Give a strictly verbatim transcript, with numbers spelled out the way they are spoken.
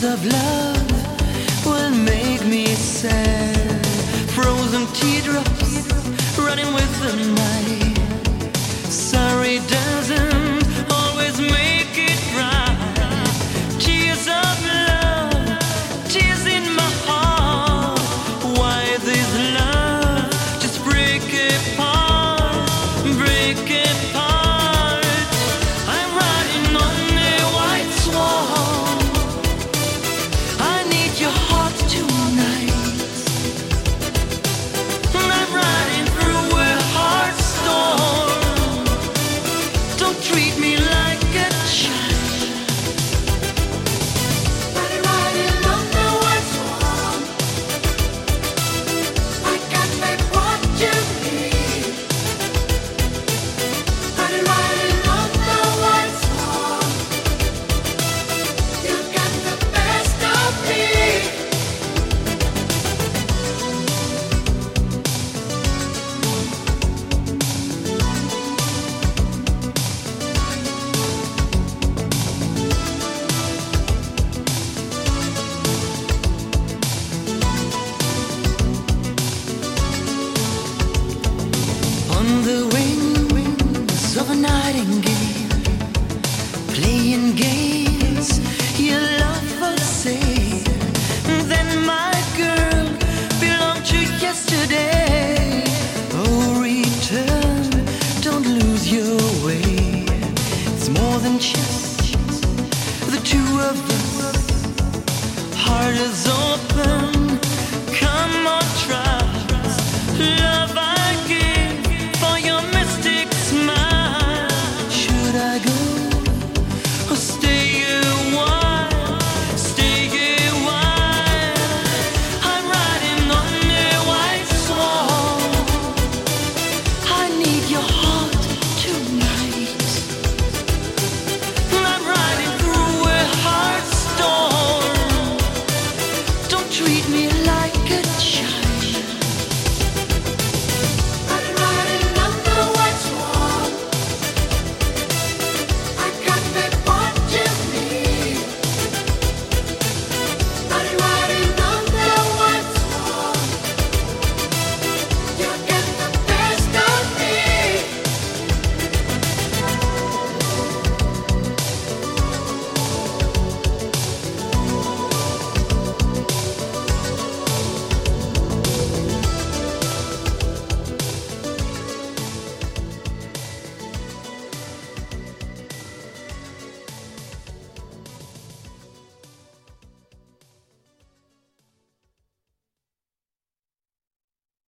of love will make me sad. Frozen teardrops running with the night. Sorry doesn't always make it right. Tears of love, tears in my heart. Why this love just break apart, break apart? I'm riding on a white swan. I need your heart tonight. I'm riding through a hard storm. Don't treat me like a child. I'm riding on the white swan. I got back what you need. I'm riding on the white swan. You got the best of me. On the wings of a nightingale, playing games your love for sale. Then my girl belonged to yesterday. Oh, return, don't lose your way. It's more than just the two of us. Heart is open.